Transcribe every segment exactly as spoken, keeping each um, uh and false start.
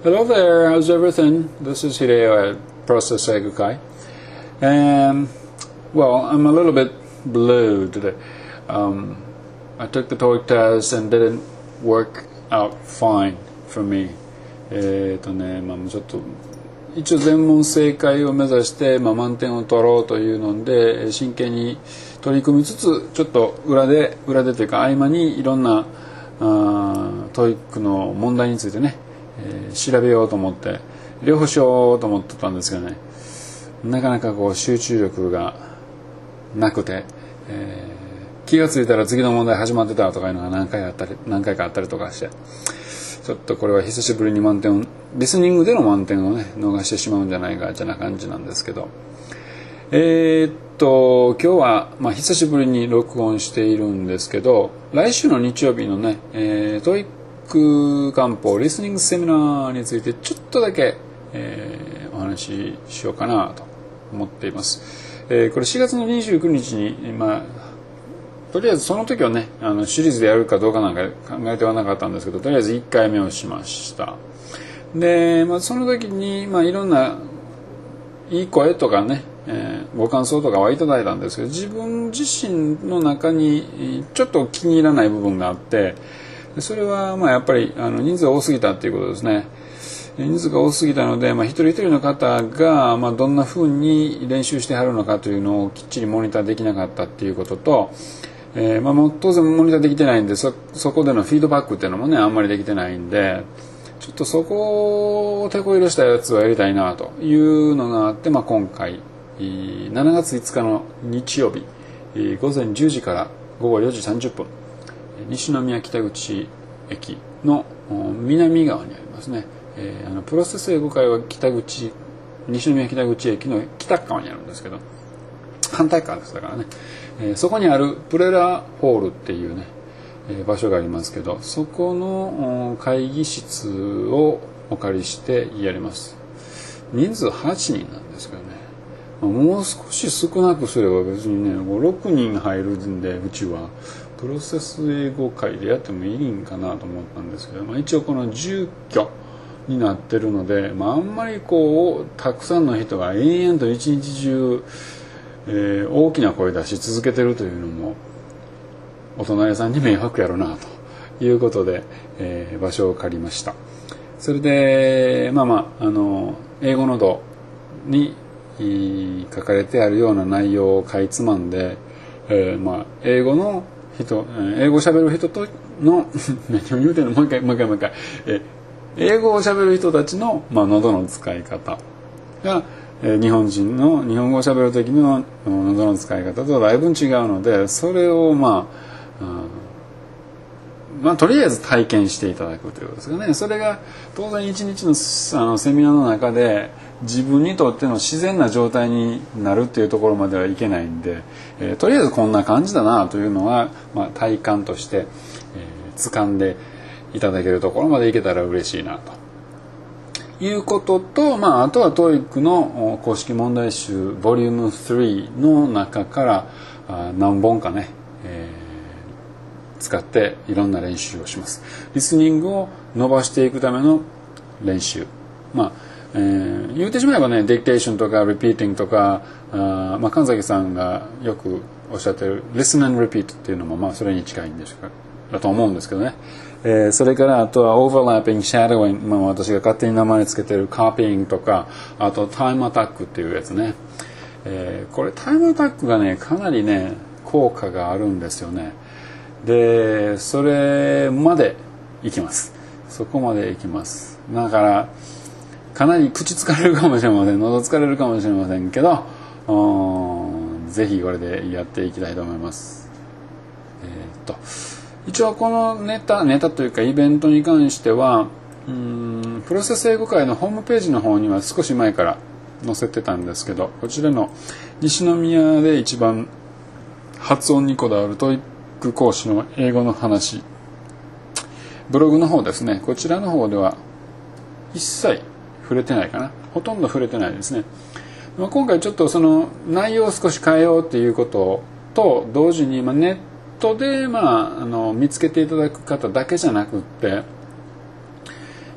Hello there, how's everything? This is Hideo at Process Egokai. And, well, I'm a little bit blue today. Um, I took the TOEIC test and didn't work out fine for me. えっとね、まあちょっと、一応全問正解を目指して、まあ、満点を取ろうというので、真剣に取り組みつつ、ちょっと裏で、裏でというか合間にいろんな、トイックの問題についてね、えー、調べようと思って両方しようと思ってたんですけどね、なかなかこう集中力がなくて、えー、気がついたら次の問題始まってたとかいうのが何回あったり何回かあったりとかして、ちょっとこれは久しぶりに満点をリスニングでの満点をね逃してしまうんじゃないかってな感じなんですけど、えー、っと今日は、まあ、久しぶりに録音しているんですけど、来週の日曜日のね、えー、トイック漢方リスニングセミナーについてちょっとだけ、えー、お話ししようかなと思っています。えー、これしがつのにじゅうくにちに、まあ、とりあえずその時はねあのシリーズでやるかどうかなんか考えてはなかったんですけど、とりあえずいっかいめをしました。で、まあ、その時に、まあ、いろんないい声とかね、えー、ご感想とかはいただいたんですけど、自分自身の中にちょっと気に入らない部分があって、それはまあやっぱりあの人数が多すぎたっていうことですね。人数が多すぎたので、まあ、一人一人の方がまあどんな風に練習してはるのかというのをきっちりモニターできなかったっていうことと、えー、まあもう当然モニターできてないんで、そ、そこでのフィードバックっていうのもねあんまりできてないんで、ちょっとそこを手こ入れしたやつをやりたいなというのがあって、まあ、今回しちがついつかの日曜日ごぜんじゅうじからごごよじさんじゅっぷん、西宮北口駅の南側にありますね、えー、あのプロセス英語会は北口西宮北口駅の北側にあるんですけど、反対側ですだからね、えー、そこにあるプレラホールっていうね、えー、場所がありますけど、そこの会議室をお借りしてやります。人数はちにんなんですけどね、もう少し少なくすれば別にねろくにん入るんで、うちはプロセス英語会でやってもいいんかなと思ったんですけど、まあ、一応この住居になってるので、まあ、あんまりこうたくさんの人が延々と一日中、えー、大きな声出し続けてるというのもお隣さんに迷惑やろなということで、えー、場所を借りました。それでまあまああの英語の度に書かれてあるような内容をかいつまんで、えー、まあ英語の人、英語を喋る人との何を言うてんのもう一回もう一回もう一回、えー、英語を喋る人たちの、まあ、喉の使い方が、えー、日本人の日本語を喋る時の喉の使い方とだいぶ違うので、それをまあ、うんまあ、とりあえず体験していただくということですかね。それが当然一日の、あのセミナーの中で自分にとっての自然な状態になるっていうところまではいけないんで、えー、とりあえずこんな感じだなというのは、まあ、体感として、えー、掴んでいただけるところまでいけたら嬉しいなということと、まあ、あとは トーイック の公式問題集ボリュームスリーの中からあ何本かね、えー使っていろんな練習をします。リスニングを伸ばしていくための練習、まあえー、言うてしまえばねディクテーションとかリピーティングとか、あ、まあ、神崎さんがよくおっしゃってる Listen and Repeat っていうのもまあそれに近いんですかだと思うんですけどね、えー、それからあとは Overlapping Shadowing、まあ、私が勝手に名前つけてる Copying とか、あと Time Attack っていうやつね、えー、これ Time Attack がねかなりね効果があるんですよね。でそれまで行きます。そこまで行きます。だからかなり口疲れるかもしれません、喉疲れるかもしれませんけど、ぜひこれでやっていきたいと思います。えー、っと一応このネタネタというかイベントに関してはうーんプロセス英語会のホームページの方には少し前から載せてたんですけど、こちらの西宮で一番発音にこだわるトイック講師の英語の話ブログの方ですね、こちらの方では一切触れてないかな、ほとんど触れてないですね。まあ、今回ちょっとその内容を少し変えようっていうことと同時に、まあ、ネットで、まあ、あの見つけていただく方だけじゃなくって、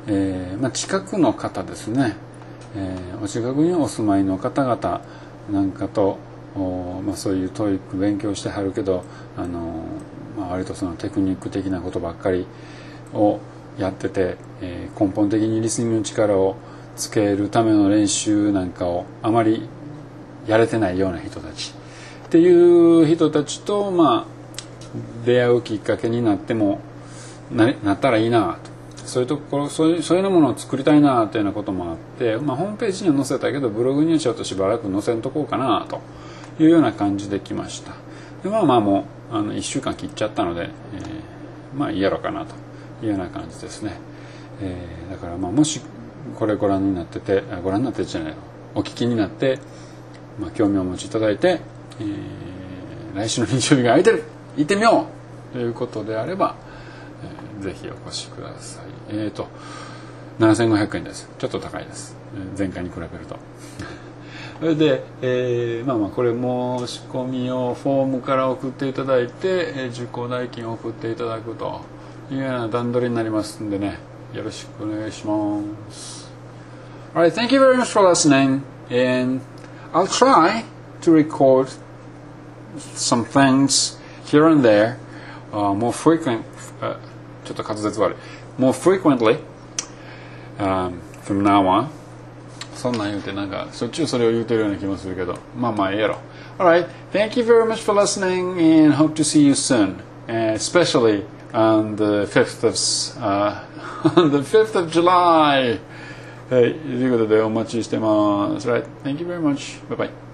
えーまあ、近くの方ですね、えー、お近くにお住まいの方々なんかと、まあ、そういうトイック勉強してはるけど、あのーまあ、割とそのテクニック的なことばっかりをやってて、えー、根本的にリスニングの力をつけるための練習なんかをあまりやれてないような人たちっていう人たちと、まあ、出会うきっかけになっても な, なったらいいなと。そういうところそういうそういうものを作りたいなというようなこともあって、まあ、ホームページには載せたけどブログにはちょっとしばらく載せんとこうかなというような感じで来ました。でまあまあもうあのいっしゅうかん切っちゃったので、えー、まあいいやろうかなというような感じですね。えー、だからまあもしこれご覧になっててご覧になってじゃないお聞きになって、まあ、興味をお持ちいただいて、えー、来週の日曜日が空いてる行ってみようということであれば、えー、ぜひお越しください。えーとななせんごひゃくえんです。ちょっと高いです、前回に比べるとそれで、えー、まあまあこれ申し込みをフォームから送っていただいて、えー、受講代金を送っていただくというような段取りになりますんでね、よろしくお願いします。 Alright, thank you very much for listening, and I'll try to record some things here and there, uh, more frequent、uh, ちょっと滑舌悪い more frequently、um, from now on。 そんなん言うてなんかしょっちゅうそれを言うてるような気もするけど、まあまあええやろ。 Alright, thank you very much for listening and hope to see you soon, uh, especially on the fifth of, uh, on the fifth of July。はい、ということでお待ちしてます。Right, thank you very much. Bye bye.